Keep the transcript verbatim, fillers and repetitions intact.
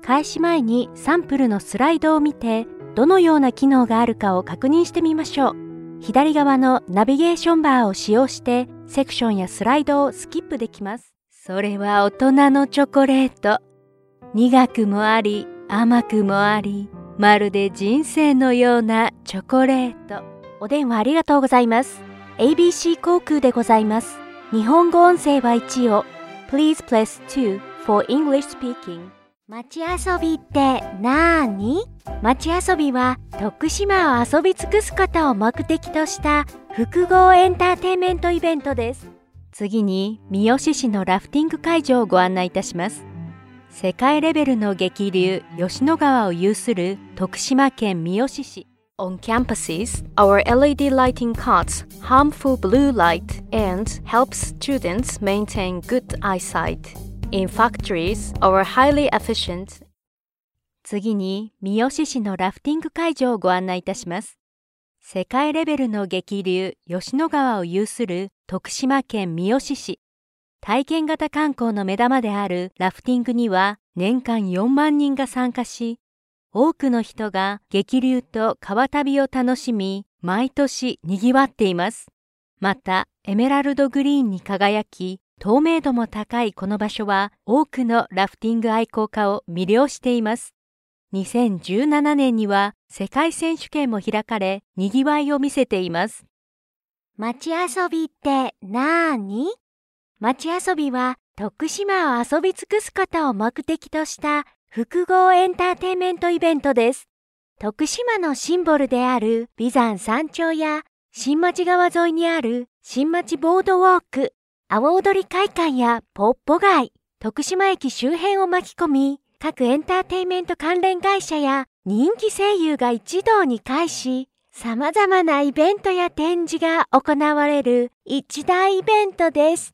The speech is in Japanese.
開始前にサンプルのスライドを見て、どのような機能があるかを確認してみましょう。左側のナビゲーションバーを使用して、セクションやスライドをスキップできます。それは大人のチョコレート。苦くもあり、甘くもあり、まるで人生のようなチョコレート。お電話ありがとうございます。エービーシー 航空でございます。日本語音声はいちを。Please press two for English speaking。街遊びってなーに？街遊びは徳島を遊び尽くすことを目的とした複合エンターテインメントイベントです。次に三好市のラフティング会場をご案内いたします。世界レベルの激流吉野川を有する徳島県三好市。On campuses, our L E D lighting cuts harmful blue light and helps students maintain good eyesight.In factories, our highly efficient 次に三好市のラフティング会場をご案内いたします。世界レベルの激流吉野川を有する徳島県三好市。体験型観光の目玉であるラフティングには年間よんまんにんが参加し、多くの人が激流と川旅を楽しみ、毎年賑わっています。また、エメラルドグリーンに輝き、透明度も高いこの場所は多くのラフティング愛好家を魅了しています。にせんじゅうななねんには世界選手権も開かれ、賑わいを見せています。街遊びってなーに？街遊びは徳島を遊び尽くすことを目的とした複合エンターテインメントイベントです。徳島のシンボルである眉山山頂や新町川沿いにある新町ボードウォーク、阿波踊り会館やポッポ街、徳島駅周辺を巻き込み、各エンターテインメント関連会社や人気声優が一堂に会し、様々なイベントや展示が行われる一大イベントです。